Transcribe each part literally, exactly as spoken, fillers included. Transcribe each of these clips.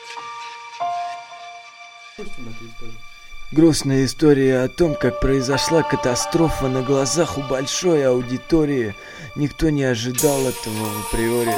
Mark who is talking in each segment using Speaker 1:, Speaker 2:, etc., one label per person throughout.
Speaker 1: Грустная история о том, как произошла катастрофа на глазах у большой аудитории. Никто не ожидал этого в априори.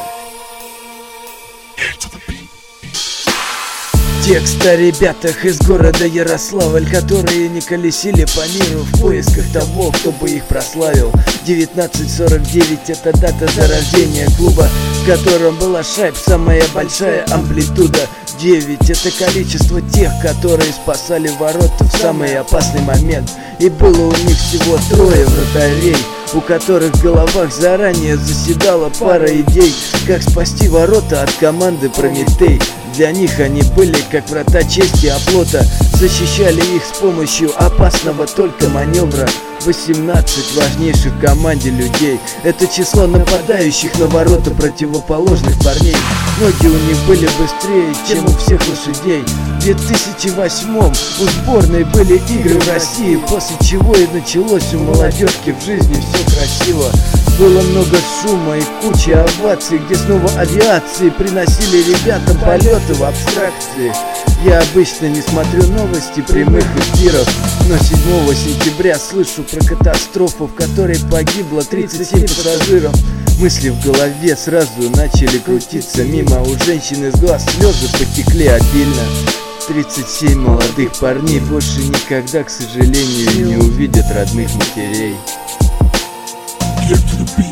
Speaker 1: Текст о ребятах из города Ярославль, которые не колесили по миру в поисках того, кто бы их прославил. девятнадцать сорок девять — это дата зарождения клуба, в котором была шайб самая большая амплитуда. Девять — это количество тех, которые спасали ворота в самый опасный момент. И было у них всего трое вратарей, у которых в головах заранее заседала пара идей, как спасти ворота от команды Прометей. Для них они были как врата чести оплота, защищали их с помощью опасного только маневра. восемнадцать важнейших в команде людей — это число нападающих на ворота противоположных парней. Ноги у них были быстрее, чем у всех лошадей. В две тысячи восьмом у сборной были игры в России, после чего и началось у молодежки в жизни все красиво. Было много шума и куча оваций, где снова авиации приносили ребятам полеты в абстракции. Я обычно не смотрю новости прямых эфиров, но седьмого сентября слышу про катастрофу, в которой погибло тридцать семь пассажиров. Мысли в голове сразу начали крутиться мимо, у женщин из глаз слезы потекли обильно. тридцать семь молодых парней больше никогда, к сожалению, не увидят родных матерей.
Speaker 2: Get to the beat.